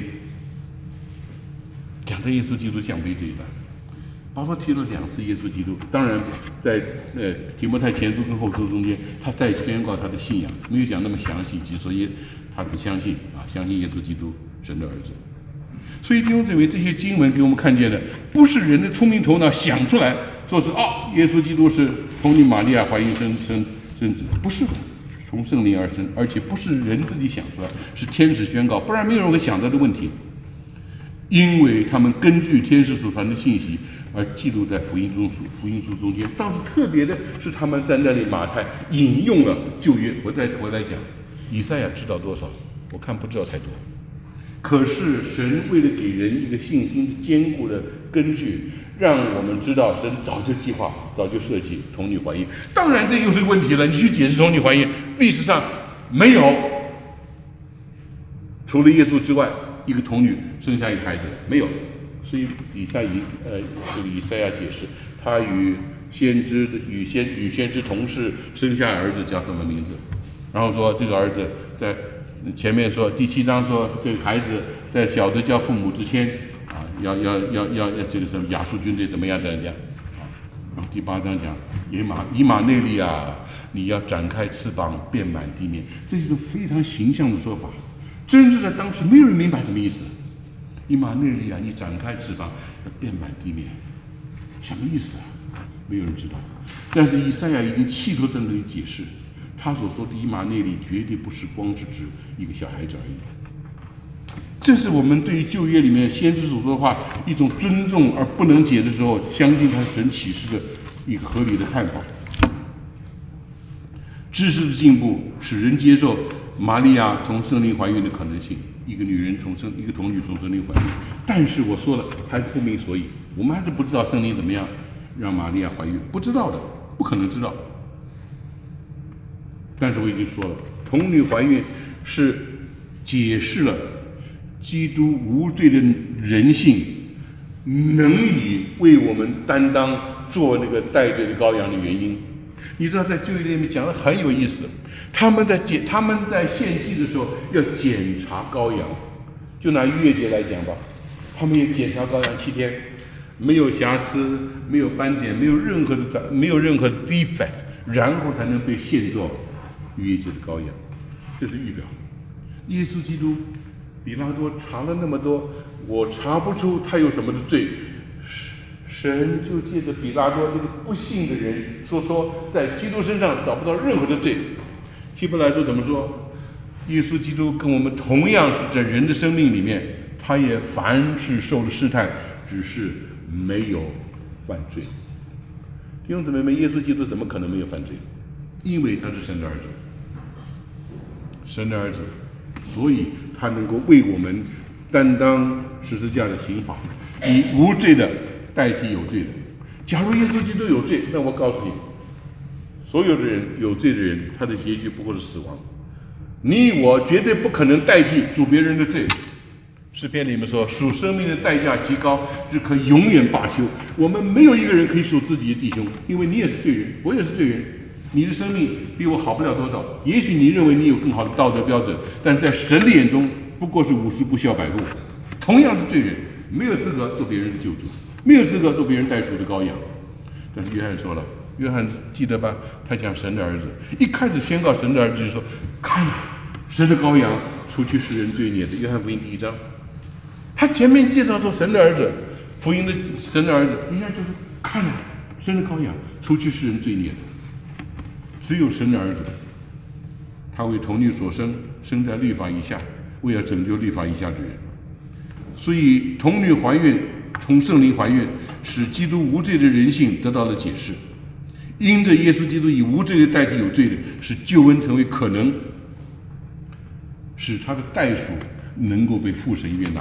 讲到耶稣基督降卑这一段。保罗提了两次耶稣基督，当然在呃提摩太前书跟后书中间，他再宣告他的信仰，没有讲那么详细，只说耶他只相信啊，相信耶稣基督神的儿子。所以弟兄姊妹，这些经文给我们看见的，不是人的聪明头脑想出来，说是哦，耶稣基督是童女玛利亚怀孕生生生子，不是的，从圣灵而生，而且不是人自己想出来，是天使宣告，不然没有人会想到的问题。因为他们根据天使所传的信息而记录在福音中福音书中间。倒是特别的是，他们在那里马太引用了旧约。我再回来讲，以赛亚知道多少？我看不知道太多。可是神为了给人一个信心坚固的根据，让我们知道神早就计划，早就设计童女怀孕。当然这又是个问题了，你去解释童女怀孕，历史上没有，除了耶稣之外，一个童女生下一个孩子没有。所以以赛以呃这个以赛亚解释，他与先知的与先与先知同事生下儿子叫什么名字？然后说这个儿子在前面说第七章说这个孩子在小的叫父母之前啊，要要要要要这个什么亚述军队怎么样怎么样啊？然后第八章讲以马以马内利啊，你要展开翅膀遍满地面，这是非常形象的说法。真正的当时没有人明白什么意思。以马内利啊，你展开翅膀遍满地面，什么意思啊？没有人知道。但是以赛亚已经企图在那里解释，他所说的以马内利绝对不是光是指一个小孩子而已。这是我们对于旧约里面先知所说的话一种尊重而不能解的时候，相信他神启示的一个合理的看法。知识的进步使人接受玛利亚从圣灵怀孕的可能性，一个女人从生一个童女从圣灵怀孕。但是我说了，还是不明所以，我们还是不知道圣灵怎么样让玛利亚怀孕，不知道的，不可能知道。但是我已经说了，童女怀孕是解释了基督无罪的人性能以为我们担当做那个代罪的羔羊的原因。你知道在旧约里面讲的很有意思，他们在检他们在献祭的时候要检查羔羊，就拿逾越节来讲吧，他们也检查羔羊七天，没有瑕疵，没有斑点，没有任何的没有任何的 defect， 然后才能被献作逾越节的羔羊，这是预表。耶稣基督，比拉多查了那么多，我查不出他有什么的罪，神就借着比拉多这个不信的人说说，在基督身上找不到任何的罪。希伯来书怎么说？耶稣基督跟我们同样是在人的生命里面，他也凡是受了试探，只是没有犯罪。弟兄姊妹们，耶稣基督怎么可能没有犯罪？因为他是神的儿子，神的儿子，所以他能够为我们担当十字架的刑罚，以无罪的代替有罪的。假如耶稣基督有罪，那我告诉你，所有的人有罪的人，他的结局不过是死亡。你我绝对不可能代替赎别人的罪。诗篇里面说，赎生命的代价极高，是可永远罢休。我们没有一个人可以赎自己的弟兄，因为你也是罪人，我也是罪人。你的生命比我好不了多少，也许你认为你有更好的道德标准，但在神的眼中不过是五十步笑百步。同样是罪人，没有资格做别人的救主，没有资格做别人代赎的羔羊。但是约翰说了，约翰记得吧？他讲神的儿子，一开始宣告神的儿子就说：“看，神的羔羊，除去世人罪孽的。”约翰福音第一章，他前面介绍说神的儿子，福音的神的儿子，一下就是看，神的羔羊，除去世人罪孽的。只有神的儿子，他为童女所生，生在律法以下，为了拯救律法以下的人。所以童女怀孕，从圣灵怀孕，使基督无罪的人性得到了解释。因着耶稣基督以无罪的代替有罪的，使救恩成为可能，使他的代赎能够被父神悦纳。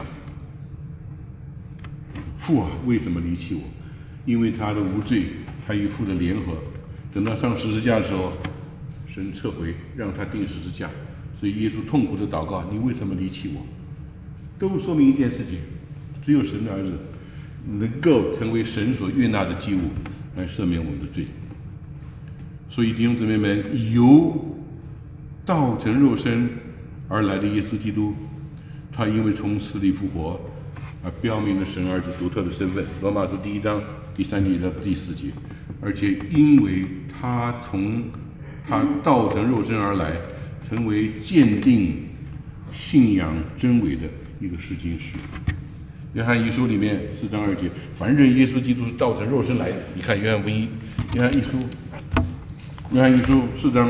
父啊，为什么离弃我？因为他的无罪，他与父的联合。等到上十字架的时候，神撤回，让他钉十字架。所以耶稣痛苦的祷告：“你为什么离弃我？”都说明一件事情：只有神的儿子能够成为神所悦纳的祭物，来赦免我们的罪。所以弟兄姊妹们，由道成肉身而来的耶稣基督，他因为从死里复活，而标明了神儿子独特的身份。罗马书第一章第三节到第四节。而且因为他从他道成肉身而来，成为鉴定信仰真伪的一个试金石。约翰一书里面四章二节，凡认耶稣基督是道成肉身来的。你看约翰福音，约翰一书，约翰一书四章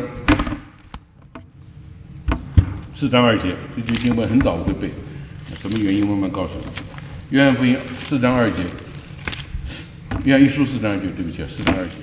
四章二节，这句经文很早我会背，什么原因慢慢告诉你。约翰福音四章二节。约翰一书四章二节，对不起啊，四章二节。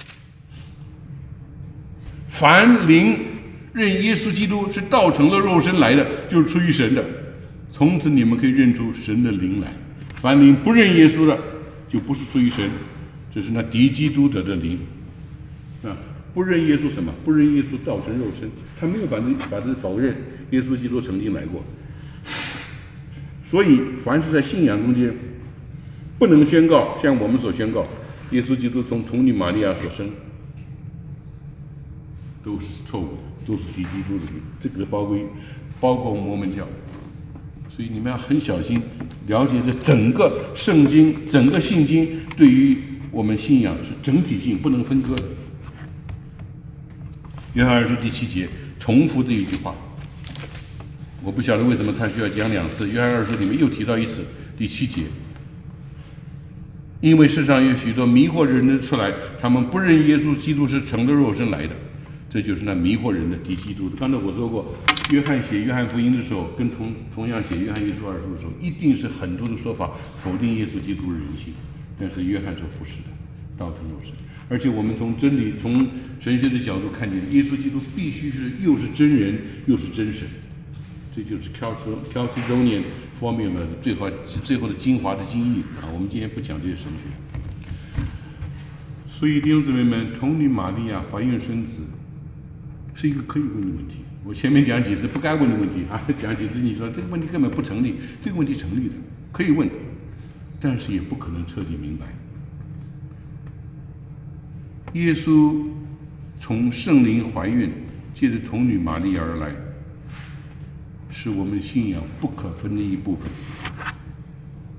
凡灵认耶稣基督是道成了肉身来的，就是出于神的。从此你们可以认出神的灵来。凡灵不认耶稣的，就不是出于神，这是那敌基督者的灵。啊，不认耶稣什么？不认耶稣道成肉身，他没有把这把这否认耶稣基督曾经来过。所以，凡是在信仰中间，不能宣告像我们所宣告，耶稣基督从童女玛利亚所生，都是错误的，都是敌基督的。这个包括包括摩门教，所以你们要很小心了解这整个圣经、整个信经对于我们信仰是整体性，不能分割的。约翰二书第七节重复这一句话，我不晓得为什么他需要讲两次。约翰二书里面又提到一次，第七节。因为世上有许多迷惑人的出来，他们不认耶稣基督是成了肉身来的，这就是那迷惑人的敌基督的。刚才我说过，约翰写约翰福音的时候，跟同同样写约翰一书二书的时候，一定是很多的说法否定耶稣基督的人性，但是约翰说不是的，道成肉身。而且我们从真理、从神学的角度看见，耶稣基督必须是又是真人又是真神。这就是挑出挑出中年方面的最后最后的精华的精义啊！我们今天不讲这些神学。所以弟兄姊妹们，童女玛利亚怀孕生子是一个可以问的问题。我前面讲几次不该问的问题啊，讲几次你说这个问题根本不成立，这个问题成立的，可以问，但是也不可能彻底明白。耶稣从圣灵怀孕，借着童女玛利亚而来，是我们信仰不可分的一部分。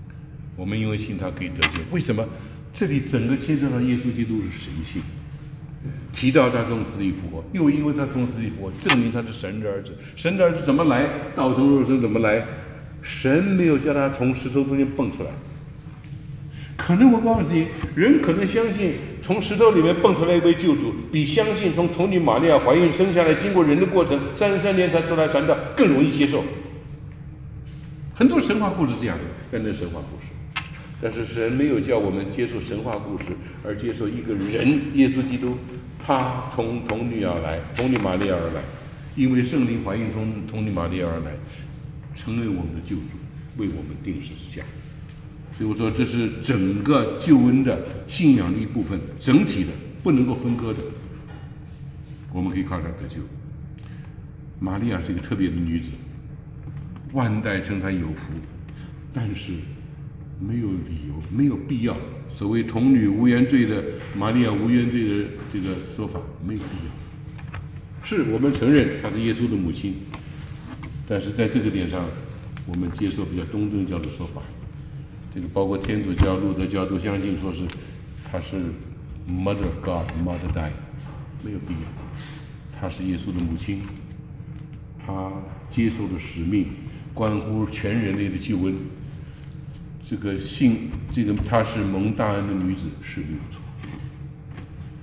我们因为信他可以得救，为什么？这里整个牵涉到耶稣基督是神性， 提到他从死里复活，又因为他从死里复活，证明他是神的儿子。神的儿子怎么来？道成肉身怎么来？神没有叫他从石头中间蹦出来。可能我告诉你，人可能相信从石头里面蹦出来一位救主，比相信从童女玛利亚怀孕生下来，经过人的过程三十三年才出来传道更容易接受。很多神话故事这样的，跟着神话故事。但是神没有叫我们接受神话故事，而接受一个人，耶稣基督，他从童女而来，童女玛利亚而来，因为圣灵怀孕从童女玛利亚而来，成为我们的救主，为我们定十字架。所以我说，这是整个救恩的信仰的一部分，整体的，不能够分割的。我们可以靠它得救。玛利亚是一个特别的女子，万代称她有福，但是没有理由，没有必要。所谓童女无原罪的玛利亚无原罪的这个说法没有必要。是我们承认她是耶稣的母亲，但是在这个点上，我们接受比较东正教的说法。这个包括天主教、路德教都相信说是她是 Mother of God、Mother Di， 没有必要。她是耶稣的母亲，她接受了使命，关乎全人类的救恩。这个信，这个她是蒙大恩的女子是没有错。